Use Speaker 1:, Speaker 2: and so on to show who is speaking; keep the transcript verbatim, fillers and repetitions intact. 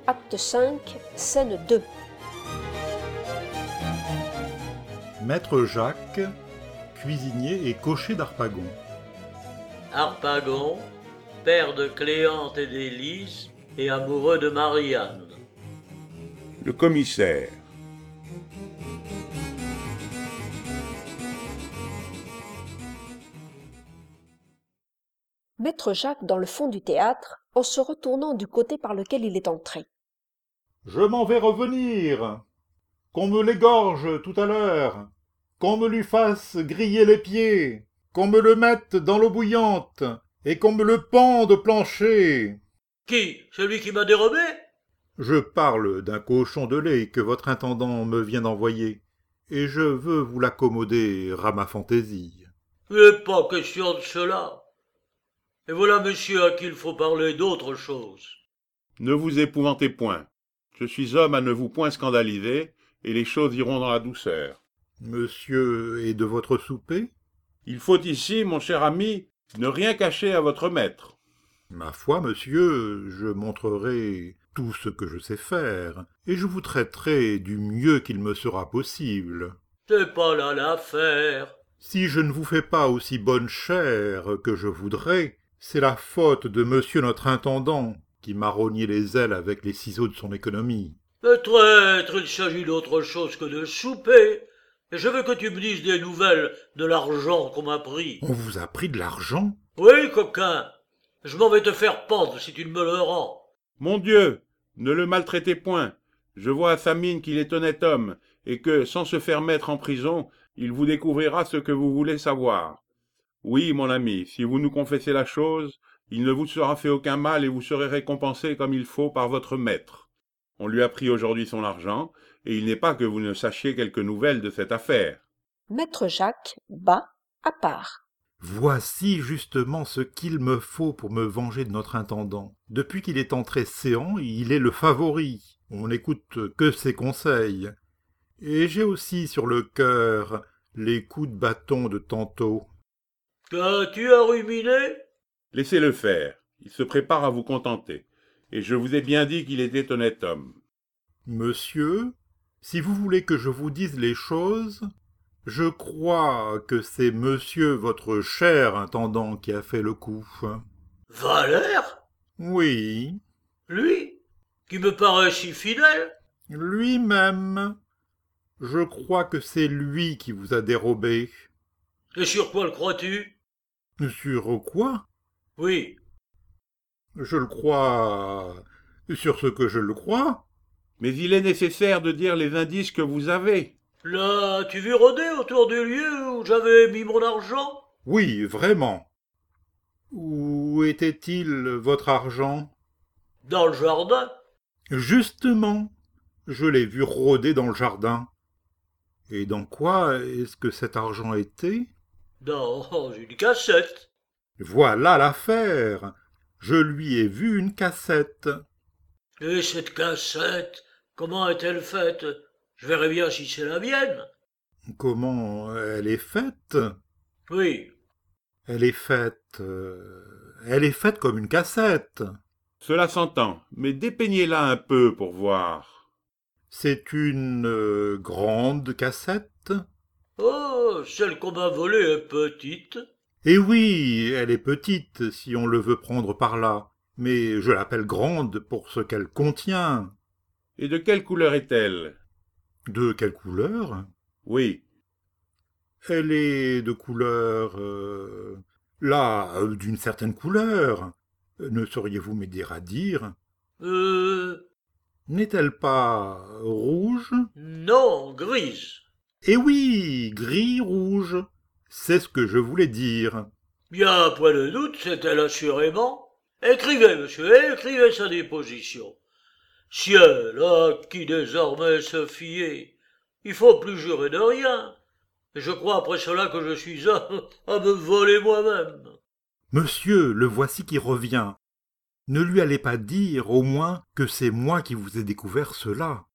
Speaker 1: Acte cinq, scène deux.
Speaker 2: Maître Jacques, cuisinier et cocher d'Harpagon.
Speaker 3: Harpagon, père de Cléante et d'Élise et amoureux de Marianne.
Speaker 4: Le commissaire.
Speaker 1: Maître Jacques dans le fond du théâtre, en se retournant du côté par lequel il est entré.
Speaker 2: Je m'en vais revenir. Qu'on me l'égorge tout à l'heure, qu'on me lui fasse griller les pieds, qu'on me le mette dans l'eau bouillante, et qu'on me le pende au plancher.
Speaker 3: Qui? Celui qui m'a dérobé?
Speaker 2: Je parle d'un cochon de lait que votre intendant me vient d'envoyer, et je veux vous l'accommoder à ma fantaisie.
Speaker 3: Il n'est pas question de cela. Et voilà monsieur à qui il faut parler d'autre chose.
Speaker 4: Ne vous épouvantez point. Je suis homme à ne vous point scandaliser, et les choses iront dans la douceur.
Speaker 2: Monsieur est de votre souper?
Speaker 4: Il faut ici, mon cher ami, ne rien cacher à votre maître.
Speaker 2: Ma foi, monsieur, je montrerai tout ce que je sais faire, et je vous traiterai du mieux qu'il me sera possible.
Speaker 3: C'est pas là l'affaire.
Speaker 2: Si je ne vous fais pas aussi bonne chère que je voudrais, c'est la faute de monsieur notre intendant, qui m'a rogné les ailes avec les ciseaux de son économie.
Speaker 3: Le traître, il s'agit d'autre chose que de souper. Et je veux que tu me dises des nouvelles de l'argent qu'on m'a pris.
Speaker 2: On vous a pris de l'argent?
Speaker 3: Oui, coquin. Je m'en vais te faire pendre si tu ne me le rends.
Speaker 4: Mon Dieu, ne le maltraitez point. Je vois à sa mine qu'il est honnête homme, et que, sans se faire mettre en prison, il vous découvrira ce que vous voulez savoir. Oui, mon ami, si vous nous confessez la chose, il ne vous sera fait aucun mal et vous serez récompensé comme il faut par votre maître. On lui a pris aujourd'hui son argent, et il n'est pas que vous ne sachiez quelques nouvelles de cette affaire.
Speaker 1: Maître Jacques, bas, à part.
Speaker 2: Voici justement ce qu'il me faut pour me venger de notre intendant. Depuis qu'il est entré céans, il est le favori. On n'écoute que ses conseils. Et j'ai aussi sur le cœur les coups de bâton de tantôt.
Speaker 3: Qu'as-tu à ruminer?
Speaker 4: Laissez-le faire, il se prépare à vous contenter, et je vous ai bien dit qu'il était honnête homme.
Speaker 2: Monsieur, si vous voulez que je vous dise les choses, je crois que c'est monsieur votre cher intendant qui a fait le coup.
Speaker 3: Valère?
Speaker 2: Oui,
Speaker 3: Lui? Qui me paraît si fidèle?
Speaker 2: lui-même. Je crois que c'est lui qui vous a dérobé.
Speaker 3: Et sur quoi le crois-tu?
Speaker 2: Sur quoi?
Speaker 3: Oui.
Speaker 2: Je le crois sur ce que je le crois.
Speaker 4: Mais il est nécessaire de dire les indices que vous avez.
Speaker 3: L'as-tu vu rôder autour du lieu où j'avais mis mon argent?
Speaker 2: Oui, vraiment. Où était-il, votre argent?
Speaker 3: Dans le jardin.
Speaker 2: Justement, je l'ai vu rôder dans le jardin. Et dans quoi est-ce que cet argent était?
Speaker 3: Dans une cassette.
Speaker 2: Voilà l'affaire. Je lui ai vu une cassette.
Speaker 3: Et cette cassette, comment est-elle faite? Je verrai bien si c'est la mienne.
Speaker 2: Comment elle est faite?
Speaker 3: Oui.
Speaker 2: Elle est faite... euh, elle est faite comme une cassette.
Speaker 4: Cela s'entend, mais dépeignez-la un peu pour voir.
Speaker 2: C'est une euh, grande cassette?
Speaker 3: Oh, celle qu'on m'a volée est petite.
Speaker 2: Eh oui, elle est petite si on le veut prendre par là, mais je l'appelle grande pour ce qu'elle contient.
Speaker 4: Et de quelle couleur est-elle?
Speaker 2: De quelle couleur?
Speaker 4: Oui.
Speaker 2: Elle est de couleur... Euh, là, euh, d'une certaine couleur. Ne sauriez-vous m'aider à dire?
Speaker 3: Euh...
Speaker 2: N'est-elle pas rouge?
Speaker 3: Non, grise.
Speaker 2: Eh oui, gris-rouge. C'est ce que je voulais dire.
Speaker 3: Bien, point de doute, c'est elle assurément. Écrivez, monsieur, écrivez sa déposition. Ciel, à qui désormais se fier? Il faut plus jurer de rien. Et je crois après cela que je suis à, à me voler moi-même.
Speaker 2: Monsieur, le voici qui revient. Ne lui allez pas dire, au moins, que c'est moi qui vous ai découvert cela.